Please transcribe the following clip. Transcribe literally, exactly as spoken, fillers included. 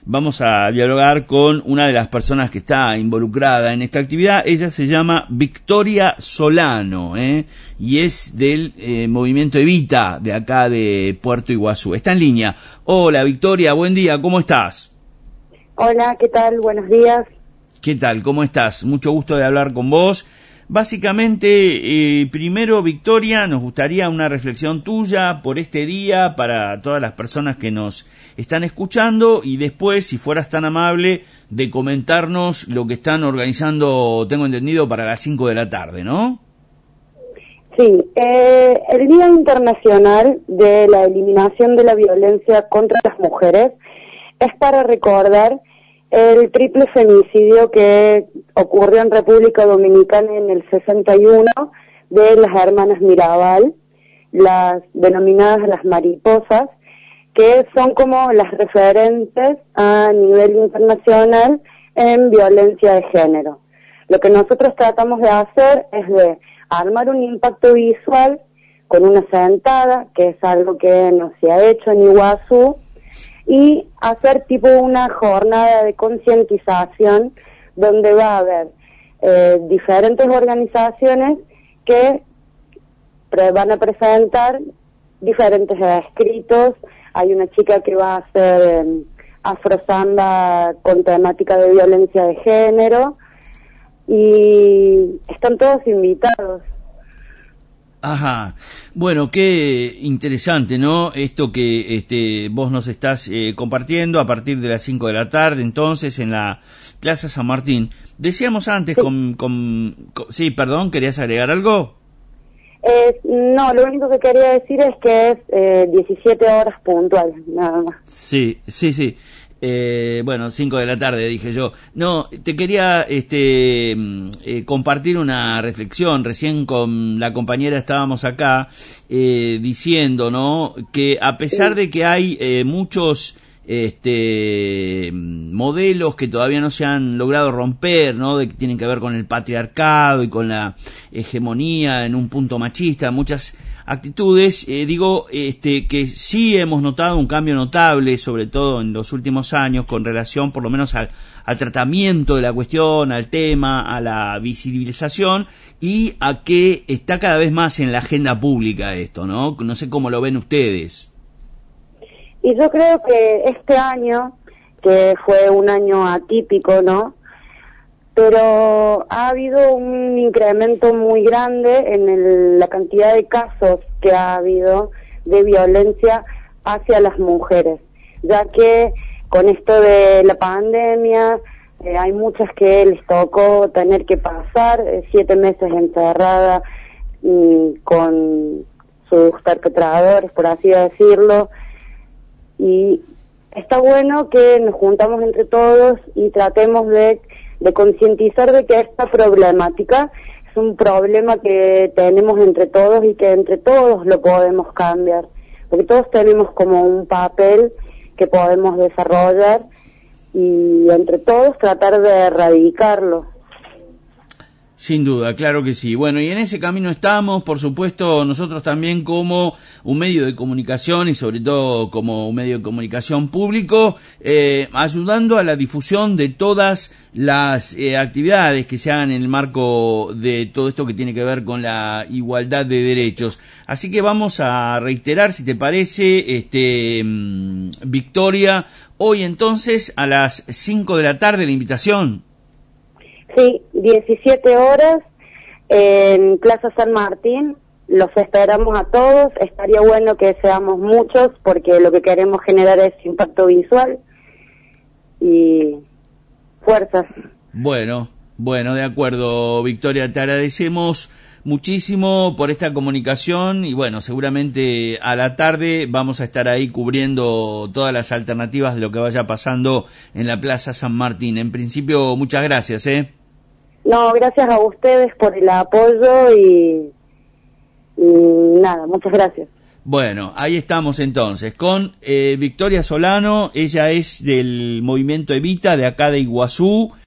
vamos a dialogar con una de las personas que está involucrada en esta actividad. Ella se llama Victoria Solano, ¿eh? y es del eh, movimiento Evita, de acá de Puerto Iguazú. Está en línea. Hola Victoria, buen día, ¿cómo estás? Hola, ¿qué tal? Buenos días. ¿Qué tal? ¿Cómo estás? Mucho gusto de hablar con vos. Básicamente, eh, primero, Victoria, nos gustaría una reflexión tuya por este día para todas las personas que nos están escuchando, y después, si fueras tan amable, de comentarnos lo que están organizando, tengo entendido, para las cinco de la tarde, ¿no? Sí, eh, el Día Internacional de la Eliminación de la Violencia contra las Mujeres es para recordar el triple femicidio que ocurrió en República Dominicana en el sesenta y uno de las hermanas Mirabal, las denominadas las mariposas, que son como las referentes a nivel internacional en violencia de género. Lo que nosotros tratamos de hacer es de armar un impacto visual con una sentada, que es algo que no se ha hecho en Iguazú, y hacer tipo una jornada de concientización donde va a haber eh, diferentes organizaciones que pre van a presentar diferentes escritos. Hay una chica que va a hacer eh, afrosamba con temática de violencia de género, y están todos invitados. Ajá, bueno, qué interesante, ¿no? Esto que este, vos nos estás eh, compartiendo a partir de las cinco de la tarde, entonces, en la Plaza San Martín. Decíamos antes, sí, con, con, con, sí, perdón, ¿querías agregar algo? Eh, no, lo único que quería decir es que es eh, diecisiete horas puntuales, nada más. Sí, sí, sí. Eh, bueno, cinco de la tarde dije yo. No, te quería este eh, compartir una reflexión. Recién con la compañera estábamos acá eh, diciendo, ¿no?, que a pesar de que hay eh, muchos este modelos que todavía no se han logrado romper, ¿no?, de que tienen que ver con el patriarcado y con la hegemonía en un punto machista, muchas actitudes, eh, digo, este, que sí hemos notado un cambio notable, sobre todo en los últimos años, con relación por lo menos al, al tratamiento de la cuestión, al tema, a la visibilización, y a que está cada vez más en la agenda pública esto, ¿no? No sé cómo lo ven ustedes. Y yo creo que este año, que fue un año atípico, ¿no?, pero ha habido un incremento muy grande en el, la cantidad de casos que ha habido de violencia hacia las mujeres, ya que con esto de la pandemia eh, hay muchas que les tocó tener que pasar eh, siete meses encerrada mm, con sus perpetradores, por así decirlo, y está bueno que nos juntamos entre todos y tratemos de de concientizar de que esta problemática es un problema que tenemos entre todos y que entre todos lo podemos cambiar, porque todos tenemos como un papel que podemos desarrollar y entre todos tratar de erradicarlo. Sin duda, claro que sí. Bueno, y en ese camino estamos, por supuesto, nosotros también como un medio de comunicación y sobre todo como un medio de comunicación público, eh, ayudando a la difusión de todas las eh, actividades que se hagan en el marco de todo esto que tiene que ver con la igualdad de derechos. Así que vamos a reiterar, si te parece, este um, Victoria, hoy entonces a las cinco de la tarde la invitación. Sí, diecisiete horas en Plaza San Martín, los esperamos a todos. Estaría bueno que seamos muchos porque lo que queremos generar es impacto visual y fuerzas. Bueno, bueno, de acuerdo, Victoria, te agradecemos muchísimo por esta comunicación y bueno, seguramente a la tarde vamos a estar ahí cubriendo todas las alternativas de lo que vaya pasando en la Plaza San Martín. En principio, muchas gracias, ¿eh? No, gracias a ustedes por el apoyo y, y nada, muchas gracias. Bueno, ahí estamos entonces con eh, Victoria Solano. Ella es del movimiento Evita de acá de Iguazú.